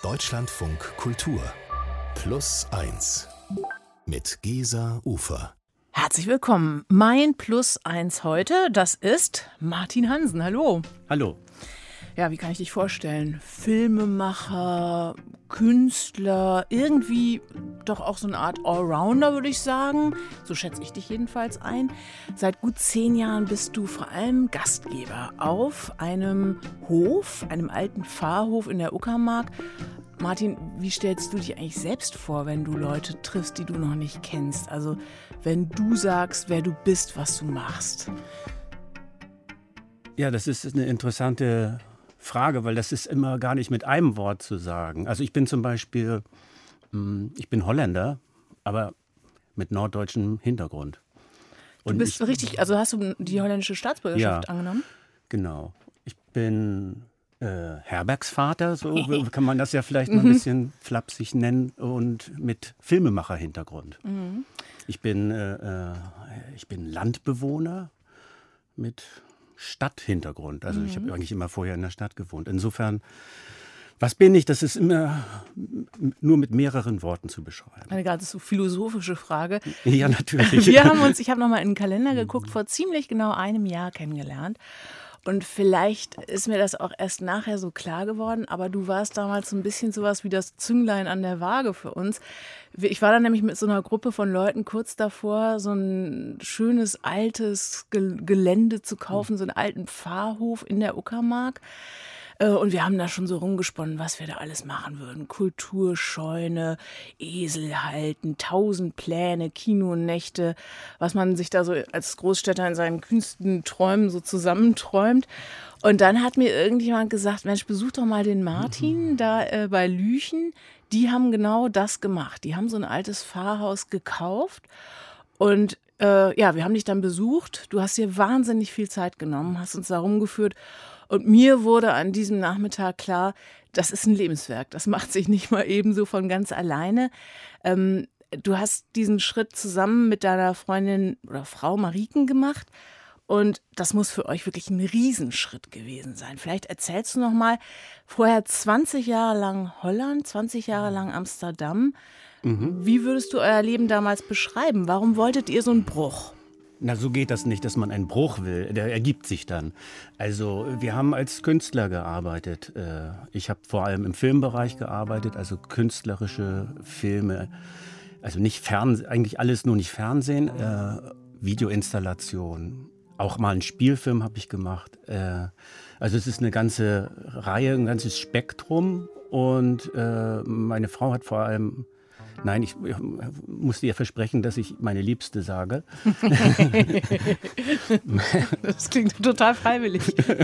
Deutschlandfunk Kultur Plus 1 mit Gesa Ufer. Herzlich willkommen. Mein Plus 1 heute, das ist Martin Hansen. Hallo. Hallo. Ja, wie kann ich dich vorstellen? Filmemacher, Künstler, irgendwie doch auch so eine Art Allrounder, würde ich sagen. So schätze ich dich jedenfalls ein. Seit gut 10 Jahren bist du vor allem Gastgeber auf einem Hof, einem alten Pfarrhof in der Uckermark. Martin, wie stellst du dich eigentlich selbst vor, wenn du Leute triffst, die du noch nicht kennst? Also wenn du sagst, wer du bist, was du machst. Ja, das ist eine interessante Frage, weil das ist immer gar nicht mit einem Wort zu sagen. Also ich bin zum Beispiel, ich bin Holländer, aber mit norddeutschem Hintergrund. Und du bist richtig, also hast du die holländische Staatsbürgerschaft angenommen? Genau. Ich bin Herbergsvater, so kann man das ja vielleicht mal ein bisschen flapsig nennen, und mit Filmemacher-Hintergrund. Ich bin Landbewohner mit Stadthintergrund. Also ich habe eigentlich immer vorher in der Stadt gewohnt. Insofern, was bin ich? Das ist immer nur mit mehreren Worten zu beschreiben. Eine gerade so philosophische Frage. Ja, natürlich. Ich habe nochmal in den Kalender geguckt, vor ziemlich genau einem Jahr kennengelernt. Und vielleicht ist mir das auch erst nachher so klar geworden, aber du warst damals so ein bisschen sowas wie das Zünglein an der Waage für uns. Ich war dann nämlich mit so einer Gruppe von Leuten kurz davor, so ein schönes altes Gelände zu kaufen, so einen alten Pfarrhof in der Uckermark. Und wir haben da schon so rumgesponnen, was wir da alles machen würden. Kulturscheune, Esel halten, 1000 Pläne, Kinonächte, was man sich da so als Großstädter in seinen kühnsten Träumen so zusammenträumt. Und dann hat mir irgendjemand gesagt, Mensch, besuch doch mal den Martin da bei Lüchen. Die haben genau das gemacht. Die haben so ein altes Pfarrhaus gekauft und wir haben dich dann besucht. Du hast dir wahnsinnig viel Zeit genommen, hast uns da rumgeführt. Und mir wurde an diesem Nachmittag klar, das ist ein Lebenswerk. Das macht sich nicht mal ebenso von ganz alleine. Du hast diesen Schritt zusammen mit deiner Freundin oder Frau Mariken gemacht. Und das muss für euch wirklich ein Riesenschritt gewesen sein. Vielleicht erzählst du noch mal, vorher 20 Jahre lang Holland, 20 Jahre lang Amsterdam. Wie würdest du euer Leben damals beschreiben? Warum wolltet ihr so einen Bruch? Na, so geht das nicht, dass man einen Bruch will. Der ergibt sich dann. Also wir haben als Künstler gearbeitet. Ich habe vor allem im Filmbereich gearbeitet, also künstlerische Filme. Also nicht Fernsehen, eigentlich alles nur nicht Fernsehen. Videoinstallation. Auch mal einen Spielfilm habe ich gemacht. Also es ist eine ganze Reihe, ein ganzes Spektrum. Und meine Frau hat vor allem... Nein, ich musste ihr versprechen, dass ich meine Liebste sage. Das klingt total freiwillig.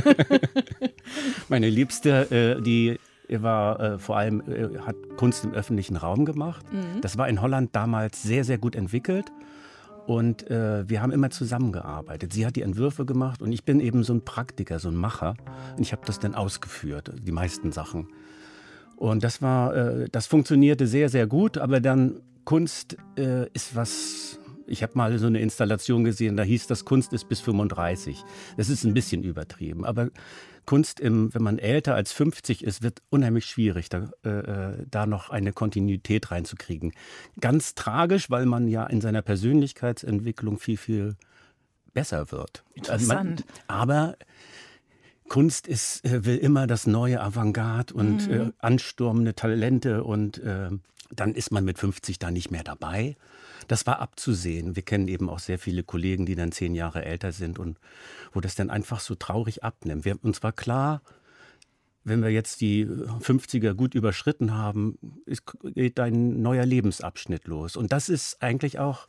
Meine Liebste, die war vor allem, hat Kunst im öffentlichen Raum gemacht. Das war in Holland damals sehr, sehr gut entwickelt. Und wir haben immer zusammengearbeitet. Sie hat die Entwürfe gemacht und ich bin eben so ein Praktiker, so ein Macher. Und ich habe das dann ausgeführt, die meisten Sachen. Und das funktionierte sehr, sehr gut, aber dann Kunst ist was, ich habe mal so eine Installation gesehen, da hieß das, Kunst ist bis 35. Das ist ein bisschen übertrieben, aber Kunst, wenn man älter als 50 ist, wird unheimlich schwierig, da noch eine Kontinuität reinzukriegen. Ganz tragisch, weil man ja in seiner Persönlichkeitsentwicklung viel, viel besser wird. Interessant. Aber Kunst will immer das neue Avantgarde und ansturmende Talente und dann ist man mit 50 da nicht mehr dabei. Das war abzusehen. Wir kennen eben auch sehr viele Kollegen, die dann 10 Jahre älter sind und wo das dann einfach so traurig abnimmt. Uns war klar, wenn wir jetzt die 50er gut überschritten haben, geht ein neuer Lebensabschnitt los. Und das ist eigentlich auch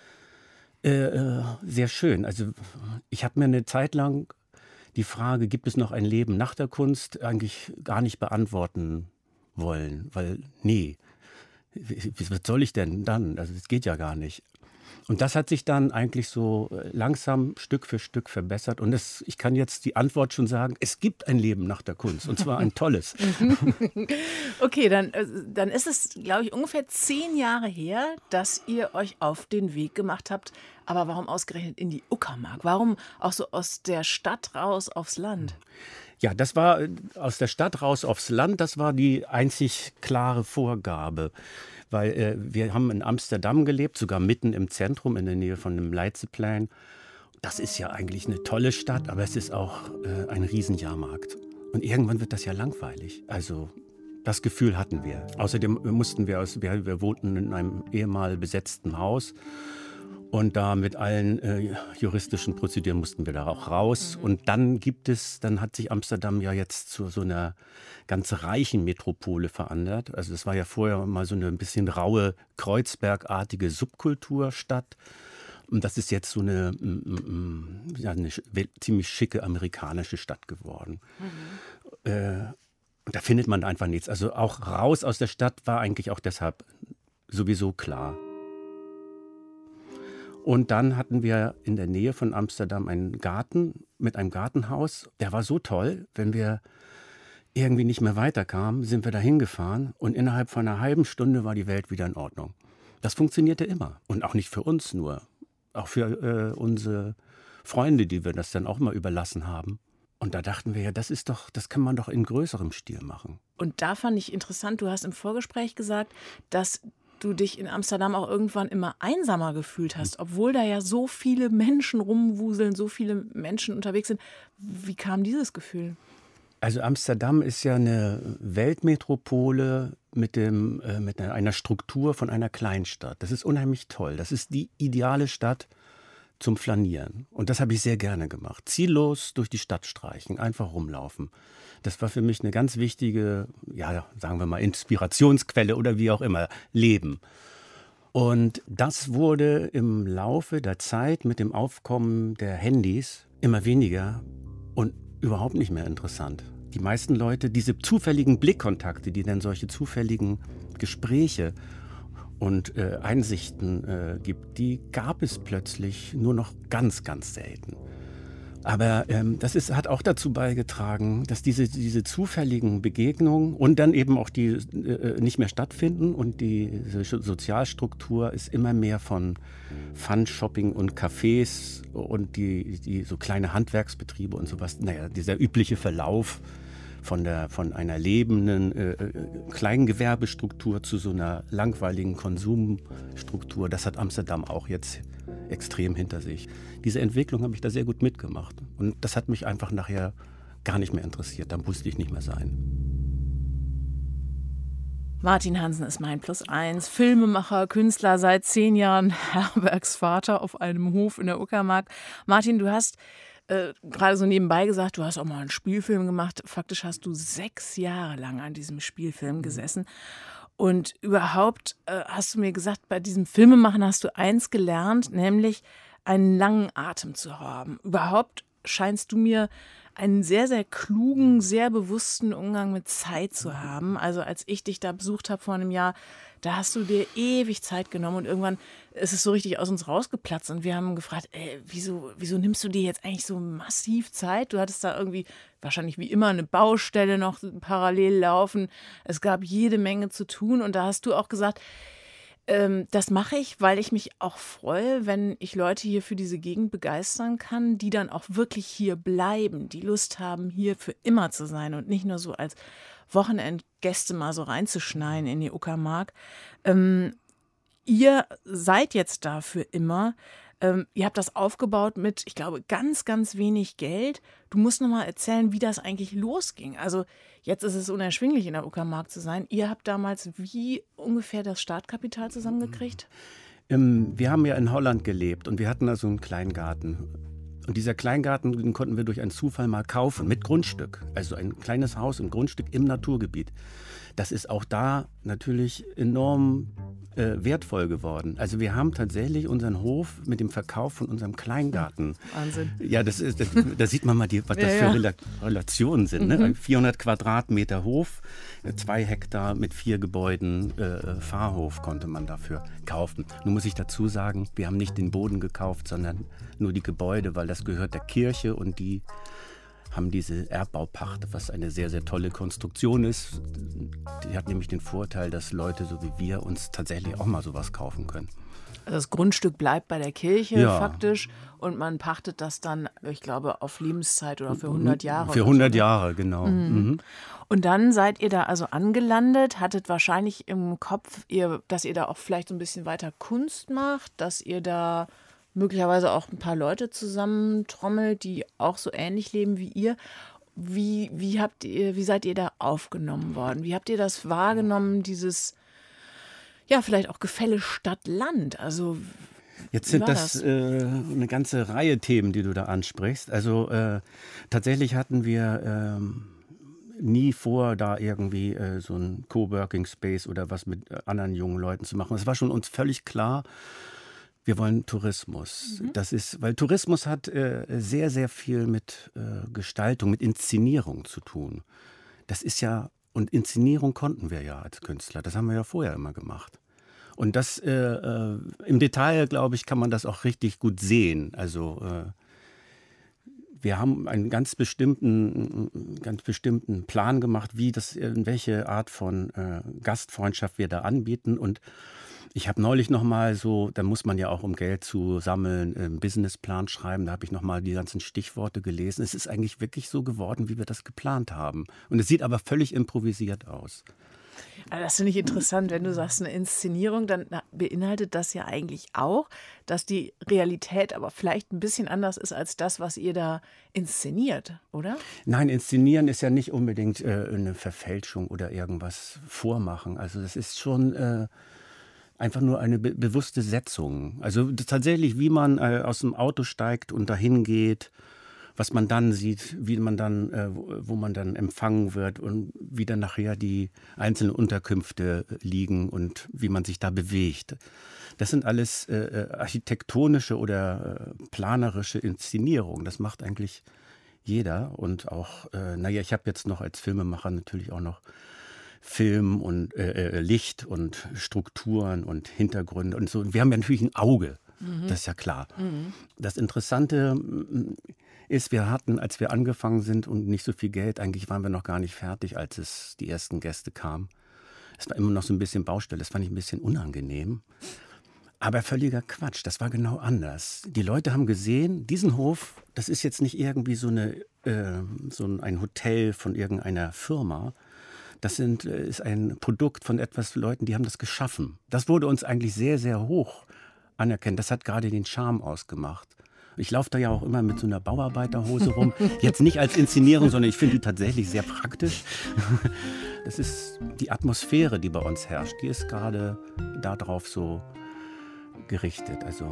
sehr schön. Also ich habe mir eine Zeit lang die Frage, gibt es noch ein Leben nach der Kunst, eigentlich gar nicht beantworten wollen. Weil, nee, was soll ich denn dann? Also das geht ja gar nicht. Und das hat sich dann eigentlich so langsam Stück für Stück verbessert. Und ich kann jetzt die Antwort schon sagen, es gibt ein Leben nach der Kunst. Und zwar ein tolles. Okay, dann ist es, glaube ich, ungefähr 10 Jahre her, dass ihr euch auf den Weg gemacht habt. Aber warum ausgerechnet in die Uckermark? Warum auch so aus der Stadt raus aufs Land? Ja, das war aus der Stadt raus aufs Land, das war die einzig klare Vorgabe. Weil wir haben in Amsterdam gelebt, sogar mitten im Zentrum, in der Nähe von dem Leidseplein. Das ist ja eigentlich eine tolle Stadt, aber es ist auch ein Riesenjahrmarkt. Und irgendwann wird das ja langweilig. Also das Gefühl hatten wir. Außerdem mussten wir wohnten in einem ehemals besetzten Haus. Und da mit allen juristischen Prozeduren mussten wir da auch raus. Und dann hat sich Amsterdam ja jetzt zu so einer ganz reichen Metropole verändert. Also das war ja vorher mal so eine ein bisschen raue, kreuzbergartige Subkulturstadt. Und das ist jetzt so eine ziemlich schicke amerikanische Stadt geworden. Da findet man einfach nichts. Also auch raus aus der Stadt war eigentlich auch deshalb sowieso klar. Und dann hatten wir in der Nähe von Amsterdam einen Garten mit einem Gartenhaus. Der war so toll, wenn wir irgendwie nicht mehr weiterkamen, sind wir da hingefahren und innerhalb von einer halben Stunde war die Welt wieder in Ordnung. Das funktionierte immer und auch nicht für uns nur, auch für unsere Freunde, die wir das dann auch mal überlassen haben. Und da dachten wir ja, das kann man doch in größerem Stil machen. Und da fand ich interessant, du hast im Vorgespräch gesagt, dass du dich in Amsterdam auch irgendwann immer einsamer gefühlt hast, obwohl da ja so viele Menschen rumwuseln, so viele Menschen unterwegs sind. Wie kam dieses Gefühl? Also Amsterdam ist ja eine Weltmetropole mit einer Struktur von einer Kleinstadt. Das ist unheimlich toll. Das ist die ideale Stadt zum Flanieren. Und das habe ich sehr gerne gemacht. Ziellos durch die Stadt streichen, einfach rumlaufen. Das war für mich eine ganz wichtige, ja, sagen wir mal, Inspirationsquelle oder wie auch immer, Leben. Und das wurde im Laufe der Zeit mit dem Aufkommen der Handys immer weniger und überhaupt nicht mehr interessant. Die meisten Leute, diese zufälligen Blickkontakte, die dann solche zufälligen Gespräche und Einsichten gibt, die gab es plötzlich nur noch ganz, ganz selten. Aber das hat auch dazu beigetragen, dass diese zufälligen Begegnungen und dann eben auch die nicht mehr stattfinden und diese Sozialstruktur ist immer mehr von Fun-Shopping und Cafés und die so kleine Handwerksbetriebe und sowas. Naja, dieser übliche Verlauf von einer lebenden Kleingewerbestruktur zu so einer langweiligen Konsumstruktur, das hat Amsterdam auch jetzt extrem hinter sich. Diese Entwicklung habe ich da sehr gut mitgemacht. Und das hat mich einfach nachher gar nicht mehr interessiert. Da musste ich nicht mehr sein. Martin Hansen ist mein +1, Filmemacher, Künstler, seit 10 Jahren Herbergsvater auf einem Hof in der Uckermark. Martin, du hast gerade so nebenbei gesagt, du hast auch mal einen Spielfilm gemacht. Faktisch hast du 6 Jahre lang an diesem Spielfilm gesessen. Und überhaupt hast du mir gesagt, bei diesem Filmemachen hast du eins gelernt, nämlich einen langen Atem zu haben. Überhaupt scheinst du mir einen sehr, sehr klugen, sehr bewussten Umgang mit Zeit zu haben. Also als ich dich da besucht habe vor einem Jahr, da hast du dir ewig Zeit genommen und irgendwann ist es so richtig aus uns rausgeplatzt und wir haben gefragt, wieso nimmst du dir jetzt eigentlich so massiv Zeit? Du hattest da irgendwie wahrscheinlich wie immer eine Baustelle noch parallel laufen. Es gab jede Menge zu tun und da hast du auch gesagt, das mache ich, weil ich mich auch freue, wenn ich Leute hier für diese Gegend begeistern kann, die dann auch wirklich hier bleiben, die Lust haben, hier für immer zu sein und nicht nur so als Wochenendgäste mal so reinzuschneien in die Uckermark. Ihr seid jetzt da für immer. Ihr habt das aufgebaut mit, ich glaube, ganz, ganz wenig Geld. Du musst noch mal erzählen, wie das eigentlich losging. Also jetzt ist es unerschwinglich, in der Uckermark zu sein. Ihr habt damals wie ungefähr das Startkapital zusammengekriegt? Wir haben ja in Holland gelebt und wir hatten da so einen Kleingarten. Und dieser Kleingarten, den konnten wir durch einen Zufall mal kaufen, mit Grundstück. Also ein kleines Haus und Grundstück im Naturgebiet. Das ist auch da natürlich enorm wertvoll geworden. Also wir haben tatsächlich unseren Hof mit dem Verkauf von unserem Kleingarten. Wahnsinn. Ja, da sieht man mal, was das für Relationen sind. Ne? 400 Quadratmeter Hof, 2 Hektar mit 4 Gebäuden, Pfarrhof konnte man dafür kaufen. Nun muss ich dazu sagen, wir haben nicht den Boden gekauft, sondern nur die Gebäude, weil das gehört der Kirche und die haben diese Erbbaupacht, was eine sehr, sehr tolle Konstruktion ist. Die hat nämlich den Vorteil, dass Leute so wie wir uns tatsächlich auch mal sowas kaufen können. Also das Grundstück bleibt bei der Kirche Ja. faktisch und man pachtet das dann, ich glaube, auf Lebenszeit oder für 100 Jahre. Für oder 100 so, ne? Jahre, genau. Mhm. Und dann seid ihr da also angelandet, hattet wahrscheinlich im Kopf, dass ihr da auch vielleicht so ein bisschen weiter Kunst macht, dass ihr da möglicherweise auch ein paar Leute zusammentrommelt, die auch so ähnlich leben wie ihr. Wie seid ihr da aufgenommen worden? Wie habt ihr das wahrgenommen, dieses, ja, vielleicht auch Gefälle Stadt-Land? Also Jetzt wie sind war das eine ganze Reihe Themen, die du da ansprichst. Also tatsächlich hatten wir nie vor, da irgendwie so ein Coworking Space oder was mit anderen jungen Leuten zu machen. Es war schon uns völlig klar, wir wollen Tourismus. Das ist, weil Tourismus hat sehr, sehr viel mit Gestaltung, mit Inszenierung zu tun. Das ist ja, und Inszenierung konnten wir ja als Künstler. Das haben wir ja vorher immer gemacht. Und das im Detail, glaube ich, kann man das auch richtig gut sehen. Also wir haben einen ganz bestimmten Plan gemacht, in welche Art von Gastfreundschaft wir da anbieten. Und ich habe neulich noch mal so, da muss man ja auch, um Geld zu sammeln, einen Businessplan schreiben. Da habe ich noch mal die ganzen Stichworte gelesen. Es ist eigentlich wirklich so geworden, wie wir das geplant haben. Und es sieht aber völlig improvisiert aus. Also das finde ich interessant, wenn du sagst, eine Inszenierung, dann beinhaltet das ja eigentlich auch, dass die Realität aber vielleicht ein bisschen anders ist als das, was ihr da inszeniert, oder? Nein, inszenieren ist ja nicht unbedingt eine Verfälschung oder irgendwas vormachen. Also das ist schon einfach nur eine bewusste Setzung. Also tatsächlich, wie man aus dem Auto steigt und dahin geht, was man dann sieht, wie man dann, wo man dann empfangen wird und wie dann nachher die einzelnen Unterkünfte liegen und wie man sich da bewegt. Das sind alles architektonische oder planerische Inszenierungen. Das macht eigentlich jeder. Und auch, ich habe jetzt noch als Filmemacher natürlich auch noch Film und Licht und Strukturen und Hintergründe und so. Und wir haben ja natürlich ein Auge, das ist ja klar. Das Interessante ist, wir hatten, als wir angefangen sind und nicht so viel Geld, eigentlich waren wir noch gar nicht fertig, als die ersten Gäste kamen. Es war immer noch so ein bisschen Baustelle, das fand ich ein bisschen unangenehm. Aber völliger Quatsch, das war genau anders. Die Leute haben gesehen, diesen Hof, das ist jetzt nicht irgendwie so ein Hotel von irgendeiner Firma. Das ist ein Produkt von etwas Leuten, die haben das geschaffen. Das wurde uns eigentlich sehr, sehr hoch anerkannt. Das hat gerade den Charme ausgemacht. Ich laufe da ja auch immer mit so einer Bauarbeiterhose rum. Jetzt nicht als Inszenierung, sondern ich finde die tatsächlich sehr praktisch. Das ist die Atmosphäre, die bei uns herrscht. Die ist gerade darauf so gerichtet. Also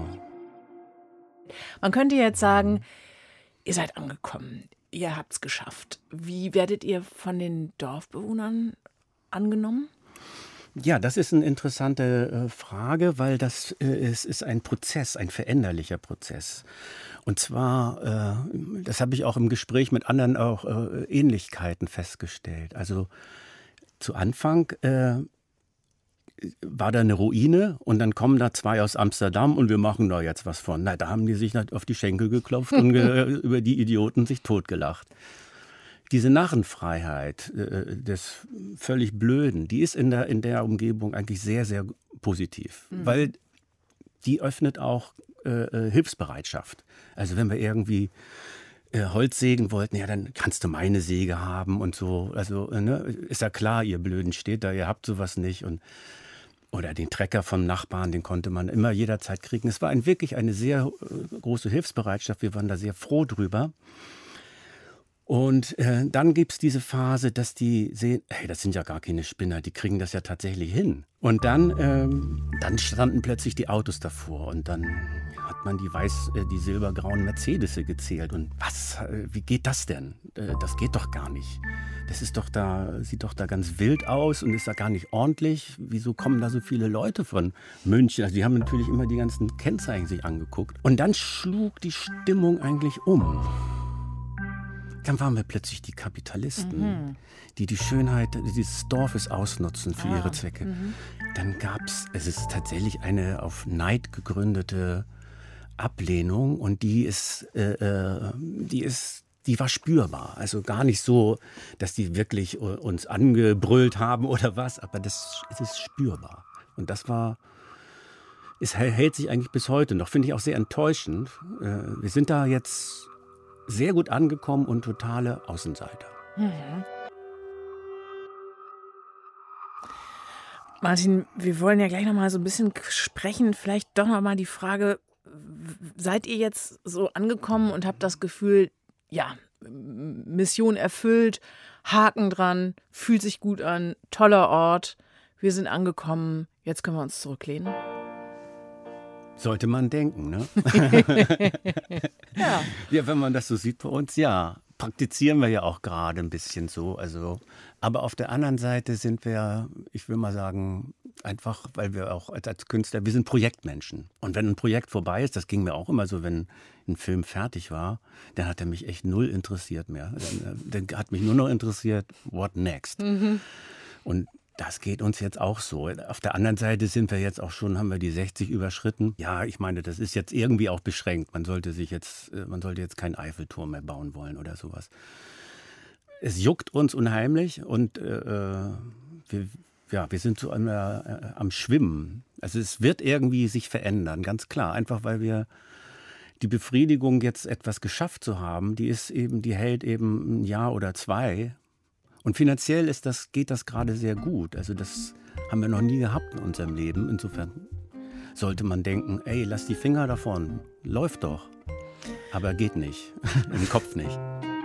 Man könnte jetzt sagen, ihr seid angekommen, ihr habt es geschafft. Wie werdet ihr von den Dorfbewohnern angenommen? Ja, das ist eine interessante Frage, weil es ist ein Prozess, ein veränderlicher Prozess. Und zwar, das habe ich auch im Gespräch mit anderen auch Ähnlichkeiten festgestellt. Also zu Anfang war da eine Ruine und dann kommen da zwei aus Amsterdam und wir machen da jetzt was von. Na, da haben die sich auf die Schenkel geklopft und über die Idioten sich totgelacht. Diese Narrenfreiheit des völlig Blöden, die ist in der Umgebung eigentlich sehr, sehr positiv. Weil die öffnet auch Hilfsbereitschaft. Also wenn wir irgendwie Holz sägen wollten, ja, dann kannst du meine Säge haben und so. Also ist ja klar, ihr Blöden steht da, ihr habt sowas nicht. Oder den Trecker vom Nachbarn, den konnte man immer jederzeit kriegen. Es war wirklich eine sehr große Hilfsbereitschaft. Wir waren da sehr froh drüber. Und dann gibt es diese Phase, dass die sehen, hey, das sind ja gar keine Spinner, die kriegen das ja tatsächlich hin. Und dann standen plötzlich die Autos davor und dann hat man die silbergrauen Mercedes gezählt. Und wie geht das denn? Das geht doch gar nicht. Das sieht doch da ganz wild aus und ist da gar nicht ordentlich. Wieso kommen da so viele Leute von München? Also die haben natürlich immer die ganzen Kennzeichen sich angeguckt. Und dann schlug die Stimmung eigentlich um. Dann waren wir plötzlich die Kapitalisten, die Schönheit dieses Dorfes ausnutzen für ihre Zwecke. Dann es ist tatsächlich eine auf Neid gegründete Ablehnung und die war spürbar. Also gar nicht so, dass die wirklich uns angebrüllt haben oder was, aber es ist spürbar. Und das war es hält sich eigentlich bis heute noch. Finde ich auch sehr enttäuschend. Wir sind da jetzt sehr gut angekommen und totale Außenseiter. Mhm. Martin, wir wollen ja gleich noch mal so ein bisschen sprechen. Vielleicht doch noch mal die Frage, seid ihr jetzt so angekommen und habt das Gefühl, ja, Mission erfüllt, Haken dran, fühlt sich gut an, toller Ort, wir sind angekommen, jetzt können wir uns zurücklehnen? Sollte man denken, ne? Ja. Ja, wenn man das so sieht bei uns, ja. Praktizieren wir ja auch gerade ein bisschen so. Also, aber auf der anderen Seite sind wir, ich will mal sagen, einfach, weil wir auch als Künstler, wir sind Projektmenschen. Und wenn ein Projekt vorbei ist, das ging mir auch immer so, wenn ein Film fertig war, dann hat er mich echt null interessiert mehr. Dann hat mich nur noch interessiert, what next? Mhm. Und das geht uns jetzt auch so. Auf der anderen Seite sind wir jetzt auch schon, haben wir die 60 überschritten. Ja, ich meine, das ist jetzt irgendwie auch beschränkt. Man sollte jetzt keinen Eiffelturm mehr bauen wollen oder sowas. Es juckt uns unheimlich und wir sind so am Schwimmen. Also es wird irgendwie sich verändern, ganz klar. Einfach weil wir die Befriedigung, jetzt etwas geschafft zu haben, die hält eben ein Jahr oder zwei. Und finanziell geht das gerade sehr gut. Also das haben wir noch nie gehabt in unserem Leben. Insofern sollte man denken, ey, lass die Finger davon, läuft doch. Aber geht nicht, im Kopf nicht.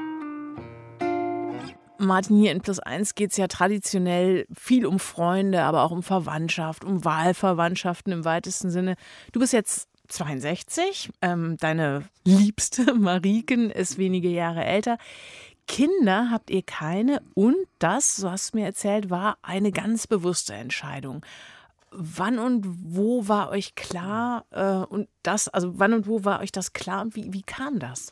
Martin, hier in +1 geht es ja traditionell viel um Freunde, aber auch um Verwandtschaft, um Wahlverwandtschaften im weitesten Sinne. Du bist jetzt 62, deine Liebste Mariken ist wenige Jahre älter. Kinder habt ihr keine und das, so hast du mir erzählt, war eine ganz bewusste Entscheidung. Wann und wo war euch klar wann und wo war euch das klar und wie kam das?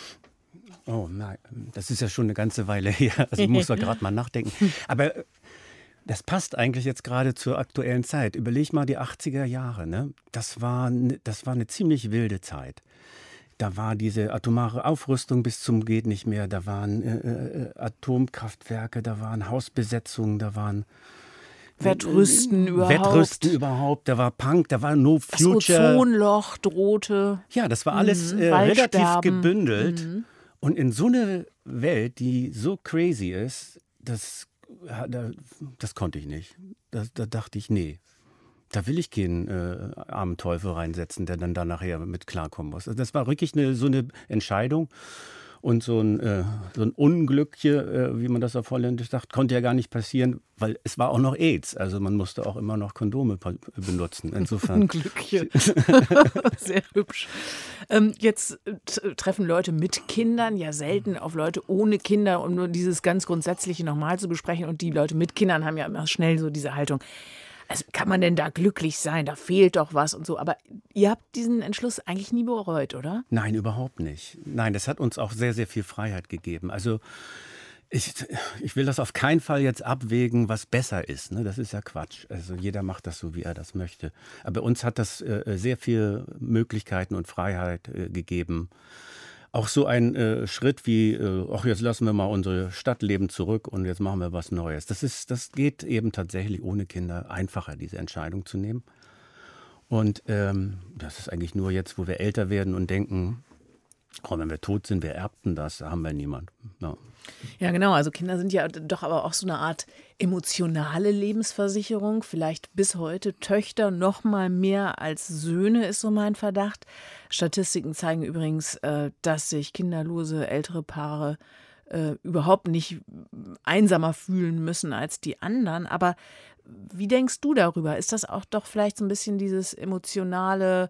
Oh nein, das ist ja schon eine ganze Weile her, also ich muss doch gerade mal nachdenken. Aber das passt eigentlich jetzt gerade zur aktuellen Zeit. Überleg mal die 80er Jahre, ne? Das war eine ziemlich wilde Zeit. Da war diese atomare Aufrüstung bis zum geht nicht mehr. Da waren Atomkraftwerke, da waren Hausbesetzungen, da waren Wettrüsten überhaupt. Da war Punk, da war No Future. Das Ozonloch drohte. Ja, das war alles relativ gebündelt. Mhm. Und in so eine Welt, die so crazy ist, das konnte ich nicht. Da dachte ich, nee. Da will ich keinen armen Teufel reinsetzen, der dann da nachher mit klarkommen muss. Also das war wirklich so eine Entscheidung. Und so ein Unglück hier, wie man das auf Holländisch sagt, konnte ja gar nicht passieren, weil es war auch noch AIDS. Also man musste auch immer noch Kondome benutzen. Insofern. Unglückchen. Sehr hübsch. Jetzt treffen Leute mit Kindern ja selten auf Leute ohne Kinder, um nur dieses ganz Grundsätzliche nochmal zu besprechen. Und die Leute mit Kindern haben ja immer schnell so diese Haltung. Also kann man denn da glücklich sein? Da fehlt doch was und so. Aber ihr habt diesen Entschluss eigentlich nie bereut, oder? Nein, überhaupt nicht. Nein, das hat uns auch sehr, sehr viel Freiheit gegeben. Also ich will das auf keinen Fall jetzt abwägen, was besser ist. Ne? Das ist ja Quatsch. Also jeder macht das so, wie er das möchte. Aber uns hat das sehr viele Möglichkeiten und Freiheit gegeben. Auch so ein Schritt wie, jetzt lassen wir mal unsere Stadtleben zurück und jetzt machen wir was Neues. Das geht eben tatsächlich ohne Kinder einfacher, diese Entscheidung zu nehmen. Und das ist eigentlich nur jetzt, wo wir älter werden und denken, wenn wir tot sind, wir erbten das, da haben wir niemand. Ja. Ja, genau. Also Kinder sind ja doch aber auch so eine Art emotionale Lebensversicherung. Vielleicht bis heute Töchter noch mal mehr als Söhne, ist so mein Verdacht. Statistiken zeigen übrigens, dass sich kinderlose ältere Paare überhaupt nicht einsamer fühlen müssen als die anderen. Aber wie denkst du darüber? Ist das auch doch vielleicht so ein bisschen dieses emotionale,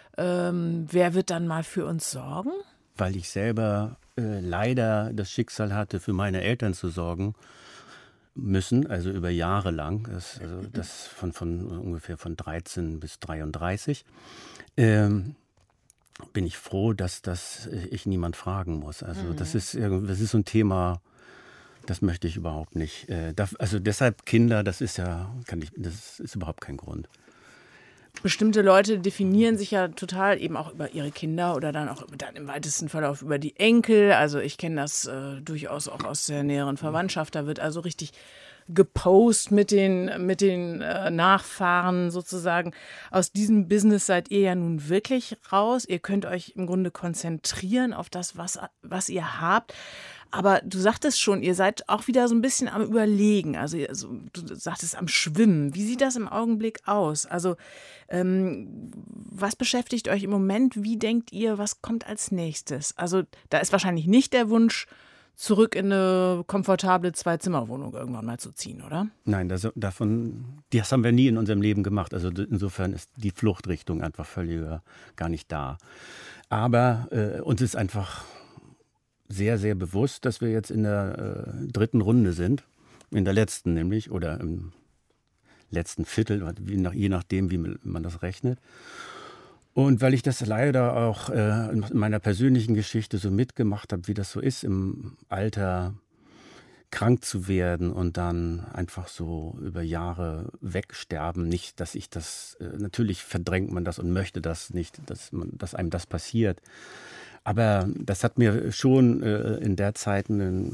wer wird dann mal für uns sorgen? Weil ich selber leider das Schicksal hatte, für meine Eltern zu sorgen müssen, also über Jahre lang, das von ungefähr von 13 bis 33, bin ich froh, dass ich niemand fragen muss. Also das ist so ein Thema, das möchte ich überhaupt nicht. Also deshalb Kinder, das ist überhaupt kein Grund. Bestimmte Leute definieren sich ja total eben auch über ihre Kinder oder dann auch dann im weitesten Verlauf über die Enkel. Also ich kenne das durchaus auch aus der näheren Verwandtschaft. Da wird also richtig gepostet mit den Nachfahren sozusagen. Aus diesem Business seid ihr ja nun wirklich raus. Ihr könnt euch im Grunde konzentrieren auf das, was ihr habt. Aber du sagtest schon, ihr seid auch wieder so ein bisschen am Überlegen. Also du sagtest am Schwimmen. Wie sieht das im Augenblick aus? Also was beschäftigt euch im Moment? Wie denkt ihr, was kommt als nächstes? Also da ist wahrscheinlich nicht der Wunsch, zurück in eine komfortable Zwei-Zimmer-Wohnung irgendwann mal zu ziehen, oder? Nein, das haben wir nie in unserem Leben gemacht. Also insofern ist die Fluchtrichtung einfach völlig gar nicht da. Aber uns ist einfach sehr, sehr bewusst, dass wir jetzt in der dritten Runde sind. In der letzten nämlich, oder im letzten Viertel, je nachdem, wie man das rechnet. Und weil ich das leider auch in meiner persönlichen Geschichte so mitgemacht habe, wie das so ist, im Alter krank zu werden und dann einfach so über Jahre wegsterben. Nicht, dass ich das, natürlich verdrängt man das und möchte das nicht, dass einem das passiert. Aber das hat mir schon in der Zeit eine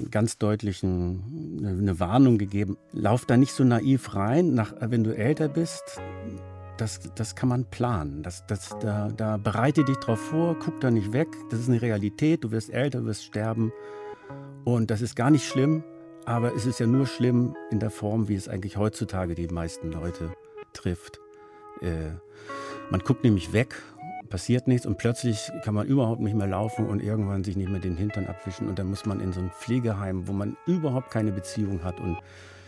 Warnung gegeben. Lauf da nicht so naiv rein, wenn du älter bist. Das kann man planen. Da bereite dich drauf vor, guck da nicht weg. Das ist eine Realität. Du wirst älter, du wirst sterben. Und das ist gar nicht schlimm. Aber es ist ja nur schlimm in der Form, wie es eigentlich heutzutage die meisten Leute trifft. Man guckt nämlich weg, passiert nichts und plötzlich kann man überhaupt nicht mehr laufen und irgendwann sich nicht mehr den Hintern abwischen. Und dann muss man in so ein Pflegeheim, wo man überhaupt keine Beziehung hat. Und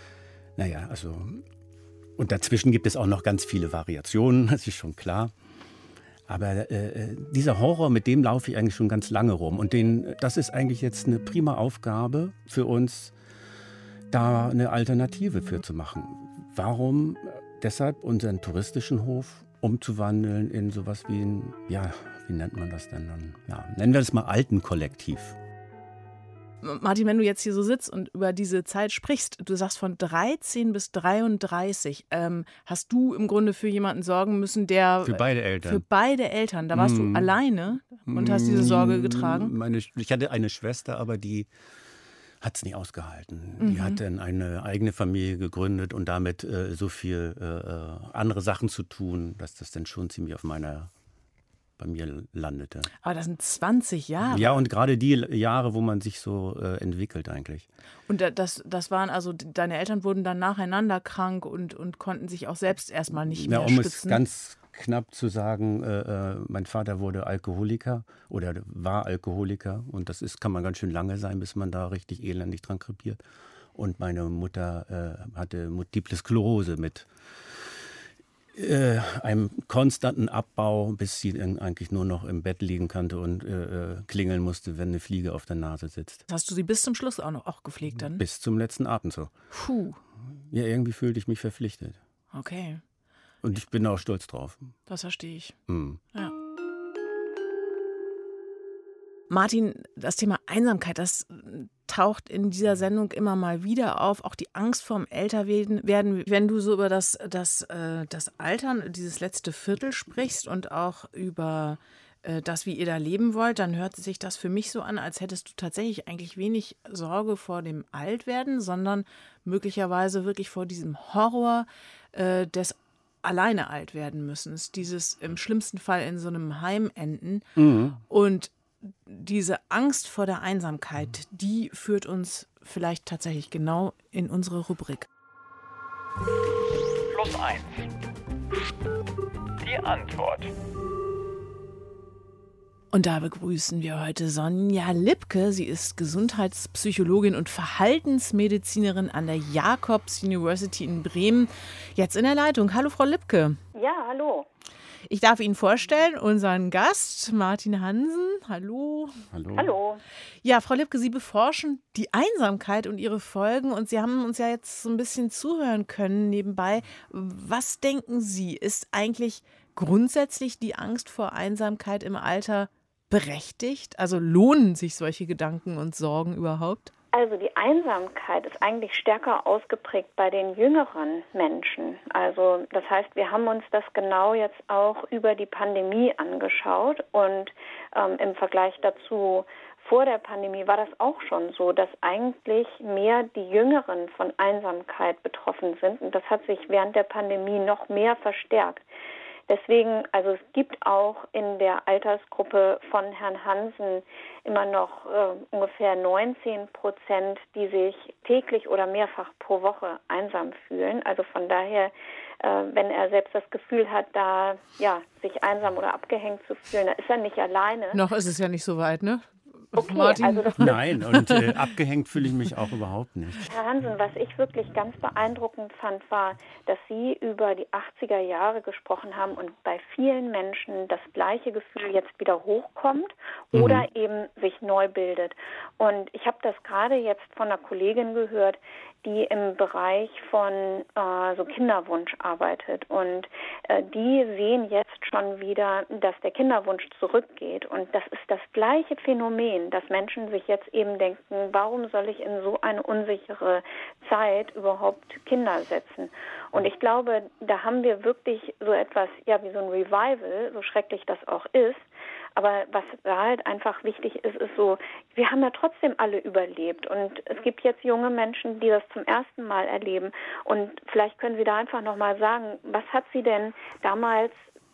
und dazwischen gibt es auch noch ganz viele Variationen, das ist schon klar. Aber dieser Horror, mit dem laufe ich eigentlich schon ganz lange rum. Und das ist eigentlich jetzt eine prima Aufgabe für uns, da eine Alternative für zu machen. Warum deshalb unseren touristischen Hof umzuwandeln in sowas wie wie nennt man das denn dann? Ja, nennen wir das mal Altenkollektiv. Martin, wenn du jetzt hier so sitzt und über diese Zeit sprichst, du sagst von 13 bis 33, hast du im Grunde für jemanden sorgen müssen, der... Für beide Eltern. Für beide Eltern. Da warst du alleine und hast diese Sorge getragen? Ich hatte eine Schwester, aber die hat es nie ausgehalten. Die hat dann eine eigene Familie gegründet und damit so viel andere Sachen zu tun, dass das dann schon ziemlich bei mir landete. Aber das sind 20 Jahre. Ja, und gerade die Jahre, wo man sich so entwickelt eigentlich. Und das waren also, deine Eltern wurden dann nacheinander krank und konnten sich auch selbst erstmal nicht mehr um stützen. Es ganz knapp zu sagen, mein Vater wurde Alkoholiker oder war Alkoholiker und kann man ganz schön lange sein, bis man da richtig elendig dran krepiert. Und meine Mutter hatte Multiple Sklerose mit einem konstanten Abbau, bis sie dann eigentlich nur noch im Bett liegen konnte und klingeln musste, wenn eine Fliege auf der Nase sitzt. Hast du sie bis zum Schluss auch gepflegt dann? Bis zum letzten Atemzug. Puh. Ja, irgendwie fühlte ich mich verpflichtet. Okay. Und ich bin auch stolz drauf. Das verstehe ich. Ja. Martin, das Thema Einsamkeit, das taucht in dieser Sendung immer mal wieder auf. Auch die Angst vorm Älterwerden. Wenn du so über das Altern, dieses letzte Viertel sprichst und auch über das, wie ihr da leben wollt, dann hört sich das für mich so an, als hättest du tatsächlich eigentlich wenig Sorge vor dem Altwerden, sondern möglicherweise wirklich vor diesem Horror des alleine alt werden müssen. Dieses im schlimmsten Fall in so einem Heim enden. Und diese Angst vor der Einsamkeit, die führt uns vielleicht tatsächlich genau in unsere Rubrik. +1. Die Antwort. Und da begrüßen wir heute Sonja Lipke. Sie ist Gesundheitspsychologin und Verhaltensmedizinerin an der Jacobs University in Bremen. Jetzt in der Leitung. Hallo, Frau Lipke. Ja, hallo. Ich darf Ihnen vorstellen, unseren Gast, Martin Hansen. Hallo. Hallo. Hallo. Ja, Frau Lipke, Sie beforschen die Einsamkeit und ihre Folgen. Und Sie haben uns ja jetzt so ein bisschen zuhören können nebenbei. Was denken Sie, ist eigentlich grundsätzlich die Angst vor Einsamkeit im Alter berechtigt? Also lohnen sich solche Gedanken und Sorgen überhaupt? Also die Einsamkeit ist eigentlich stärker ausgeprägt bei den jüngeren Menschen. Also das heißt, wir haben uns das genau jetzt auch über die Pandemie angeschaut und im Vergleich dazu vor der Pandemie war das auch schon so, dass eigentlich mehr die Jüngeren von Einsamkeit betroffen sind. Und das hat sich während der Pandemie noch mehr verstärkt. Deswegen, also es gibt auch in der Altersgruppe von Herrn Hansen immer noch ungefähr 19%, die sich täglich oder mehrfach pro Woche einsam fühlen. Also von daher, wenn er selbst das Gefühl hat, da sich einsam oder abgehängt zu fühlen, da ist er nicht alleine. Noch ist es ja nicht so weit, ne? Okay, Martin? also das Nein, und abgehängt fühle ich mich auch überhaupt nicht. Herr Hansen, was ich wirklich ganz beeindruckend fand, war, dass Sie über die 80er Jahre gesprochen haben und bei vielen Menschen das gleiche Gefühl jetzt wieder hochkommt oder eben sich neu bildet. Und ich habe das gerade jetzt von einer Kollegin gehört, die im Bereich von so Kinderwunsch arbeitet. Und die sehen jetzt schon wieder, dass der Kinderwunsch zurückgeht. Und das ist das gleiche Phänomen, dass Menschen sich jetzt eben denken, warum soll ich in so eine unsichere Zeit überhaupt Kinder setzen? Und ich glaube, da haben wir wirklich so etwas, wie so ein Revival, so schrecklich das auch ist. Aber was da halt einfach wichtig ist, ist so, wir haben ja trotzdem alle überlebt. Und es gibt jetzt junge Menschen, die das zum ersten Mal erleben. Und vielleicht können Sie da einfach nochmal sagen, was hat Sie denn damals,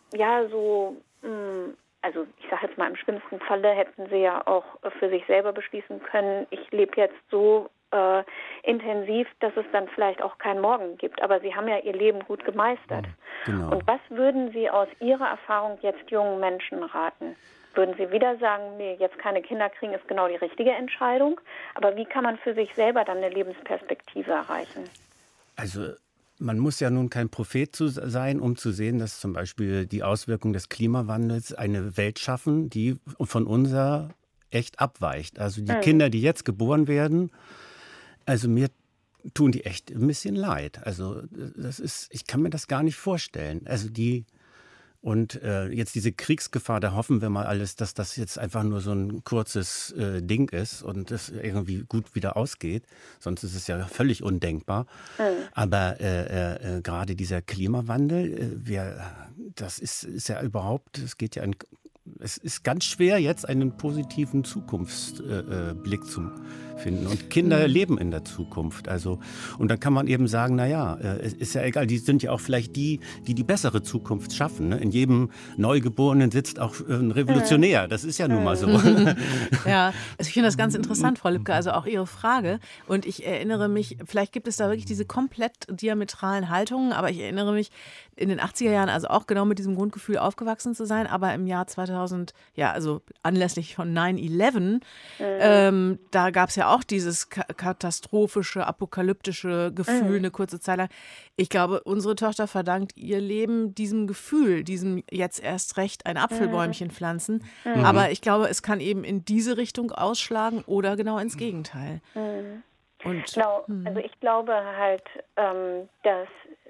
also ich sage jetzt mal, im schlimmsten Falle hätten Sie ja auch für sich selber beschließen können, ich lebe jetzt so intensiv, dass es dann vielleicht auch keinen Morgen gibt. Aber Sie haben ja Ihr Leben gut gemeistert. Genau. Und was würden Sie aus Ihrer Erfahrung jetzt jungen Menschen raten? Würden Sie wieder sagen, nee, jetzt keine Kinder kriegen, ist genau die richtige Entscheidung? Aber wie kann man für sich selber dann eine Lebensperspektive erreichen? Also man muss ja nun kein Prophet sein, um zu sehen, dass zum Beispiel die Auswirkungen des Klimawandels eine Welt schaffen, die von unserer echt abweicht. Also die Kinder, die jetzt geboren werden, also mir tun die echt ein bisschen leid. Also ich kann mir das gar nicht vorstellen. Also jetzt diese Kriegsgefahr, da hoffen wir mal alles, dass das jetzt einfach nur so ein kurzes Ding ist und das irgendwie gut wieder ausgeht. Sonst ist es ja völlig undenkbar. Aber gerade dieser Klimawandel, das ist ja überhaupt, es ist ganz schwer, jetzt einen positiven Zukunftsblick zu finden. Und Kinder leben in der Zukunft. Also, und dann kann man eben sagen, es ist ja egal, die sind ja auch vielleicht die bessere Zukunft schaffen. Ne? In jedem Neugeborenen sitzt auch ein Revolutionär. Das ist ja nun mal so. Ja, also ich finde das ganz interessant, Frau Lübke, also auch Ihre Frage. Und ich erinnere mich, vielleicht gibt es da wirklich diese komplett diametralen Haltungen, aber ich erinnere mich, in den 80er Jahren also auch genau mit diesem Grundgefühl aufgewachsen zu sein, aber im Jahr 2000, also anlässlich von 9/11, da gab es ja auch dieses katastrophische, apokalyptische Gefühl eine kurze Zeit lang. Ich glaube, unsere Tochter verdankt ihr Leben diesem Gefühl, diesem jetzt erst recht ein Apfelbäumchen pflanzen. Aber ich glaube, es kann eben in diese Richtung ausschlagen oder genau ins Gegenteil. Und, genau, also ich glaube halt, dass,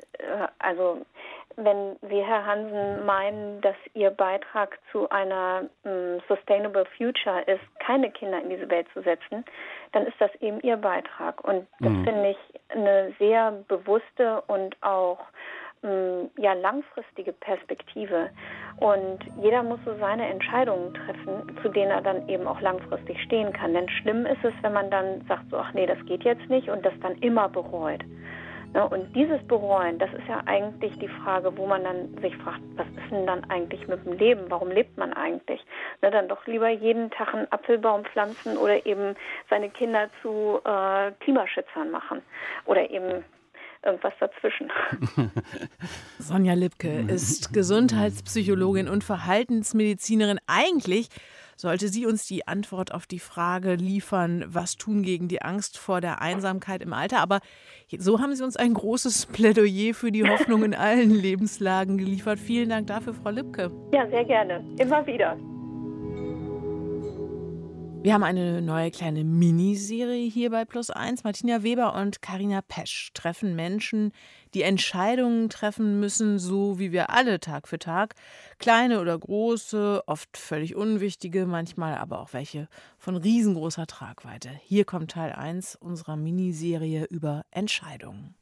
wenn Sie, Herr Hansen, meinen, dass Ihr Beitrag zu einer Sustainable Future ist, keine Kinder in diese Welt zu setzen, dann ist das eben Ihr Beitrag. Und das finde ich eine sehr bewusste und auch langfristige Perspektive. Und jeder muss so seine Entscheidungen treffen, zu denen er dann eben auch langfristig stehen kann. Denn schlimm ist es, wenn man dann sagt, so, ach nee, das geht jetzt nicht und das dann immer bereut. Und dieses Bereuen, das ist ja eigentlich die Frage, wo man dann sich fragt, was ist denn dann eigentlich mit dem Leben? Warum lebt man eigentlich? Dann doch lieber jeden Tag einen Apfelbaum pflanzen oder eben seine Kinder zu Klimaschützern machen oder eben irgendwas dazwischen. Sonja Lübke ist Gesundheitspsychologin und Verhaltensmedizinerin. Eigentlich sollte sie uns die Antwort auf die Frage liefern, was tun gegen die Angst vor der Einsamkeit im Alter. Aber so haben Sie uns ein großes Plädoyer für die Hoffnung in allen Lebenslagen geliefert. Vielen Dank dafür, Frau Lübke. Ja, sehr gerne. Immer wieder. Wir haben eine neue kleine Miniserie hier bei +1. Martina Weber und Carina Pesch treffen Menschen, die Entscheidungen treffen müssen, so wie wir alle Tag für Tag. Kleine oder große, oft völlig unwichtige, manchmal aber auch welche von riesengroßer Tragweite. Hier kommt Teil 1 unserer Miniserie über Entscheidungen.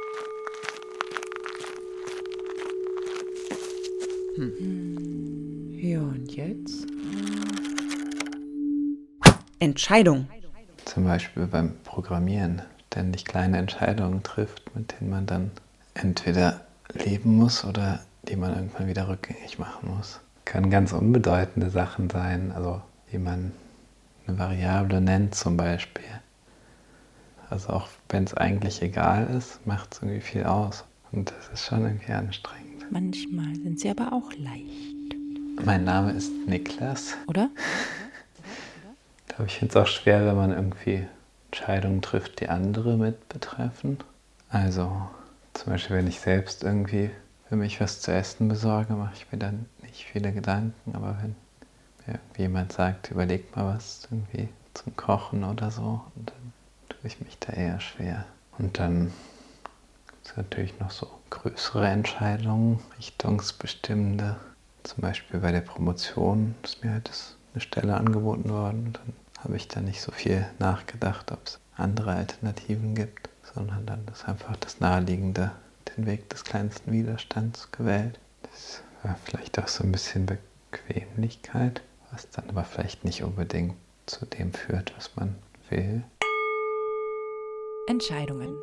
Ja, und jetzt? Entscheidung. Zum Beispiel beim Programmieren ständig kleine Entscheidungen trifft, mit denen man dann entweder leben muss oder die man irgendwann wieder rückgängig machen muss. Können ganz unbedeutende Sachen sein, also wie man eine Variable nennt zum Beispiel. Also auch wenn es eigentlich egal ist, macht es irgendwie viel aus. Und das ist schon irgendwie anstrengend. Manchmal sind sie aber auch leicht. Mein Name ist Niklas. Oder? Aber ich finde es auch schwer, wenn man irgendwie Entscheidungen trifft, die andere mit betreffen. Also zum Beispiel, wenn ich selbst irgendwie für mich was zu essen besorge, mache ich mir dann nicht viele Gedanken. Aber wenn mir jemand sagt, überleg mal was irgendwie zum Kochen oder so, und dann tue ich mich da eher schwer. Und dann gibt es natürlich noch so größere Entscheidungen, richtungsbestimmende. Zum Beispiel bei der Promotion ist mir halt eine Stelle angeboten worden. Und dann habe ich da nicht so viel nachgedacht, ob es andere Alternativen gibt, sondern dann ist einfach das Naheliegende, den Weg des kleinsten Widerstands gewählt. Das war vielleicht auch so ein bisschen Bequemlichkeit, was dann aber vielleicht nicht unbedingt zu dem führt, was man will. Entscheidungen.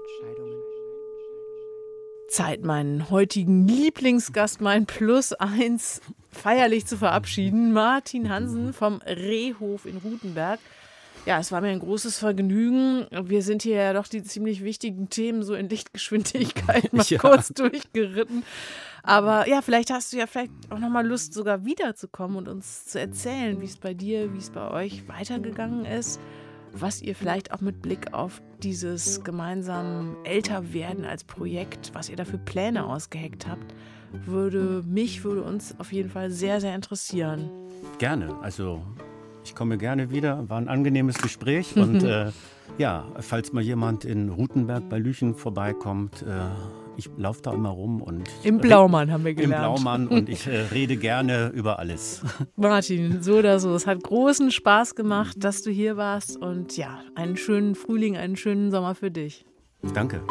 Zeit, meinen heutigen Lieblingsgast, mein +1, feierlich zu verabschieden. Martin Hansen vom Rehhof in Rutenberg. Ja, es war mir ein großes Vergnügen. Wir sind hier ja doch die ziemlich wichtigen Themen so in Lichtgeschwindigkeit mal kurz durchgeritten. Aber ja, vielleicht hast du ja auch nochmal Lust, sogar wiederzukommen und uns zu erzählen, wie es bei dir, wie es bei euch weitergegangen ist. Was ihr vielleicht auch mit Blick auf dieses gemeinsam Älterwerden als Projekt, was ihr da für Pläne ausgeheckt habt, würde uns auf jeden Fall sehr, sehr interessieren. Gerne, also ich komme gerne wieder, war ein angenehmes Gespräch und ja, falls mal jemand in Rutenberg bei Lüchen vorbeikommt, ich laufe da immer rum und im Blaumann haben wir gelernt. Im Blaumann und ich rede gerne über alles. Martin, so oder so, es hat großen Spaß gemacht, dass du hier warst und ja, einen schönen Frühling, einen schönen Sommer für dich. Danke.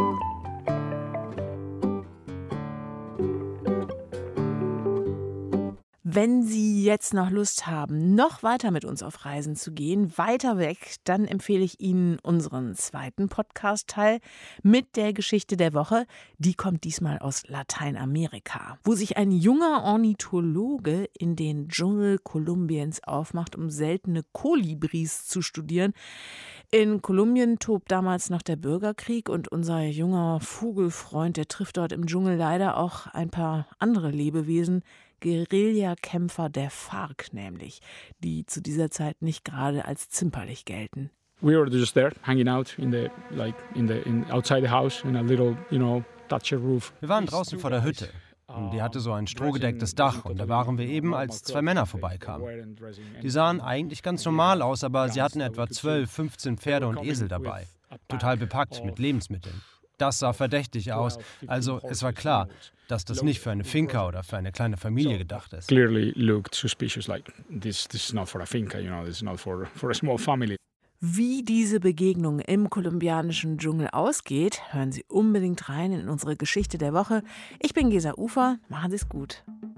Wenn Sie jetzt noch Lust haben, noch weiter mit uns auf Reisen zu gehen, weiter weg, dann empfehle ich Ihnen unseren zweiten Podcast-Teil mit der Geschichte der Woche. Die kommt diesmal aus Lateinamerika, wo sich ein junger Ornithologe in den Dschungel Kolumbiens aufmacht, um seltene Kolibris zu studieren. In Kolumbien tobt damals noch der Bürgerkrieg und unser junger Vogelfreund, der trifft dort im Dschungel leider auch ein paar andere Lebewesen, Guerillakämpfer der FARC nämlich, die zu dieser Zeit nicht gerade als zimperlich gelten. We were just there, hanging out outside the house in a little, thatcher roof. Wir waren draußen vor der Hütte. Und die hatte so ein strohgedecktes Dach und da waren wir eben, als zwei Männer vorbeikamen. Die sahen eigentlich ganz normal aus, aber sie hatten etwa 12, 15 Pferde und Esel dabei. Total bepackt mit Lebensmitteln. Das sah verdächtig aus, also es war klar, dass das nicht für eine Finca oder für eine kleine Familie gedacht ist. Clearly looked suspicious, like this is not for a finca, this is not for a small family. Wie diese Begegnung im kolumbianischen Dschungel ausgeht, hören Sie unbedingt rein in unsere Geschichte der Woche. Ich bin Gesa Ufer, machen Sie es gut.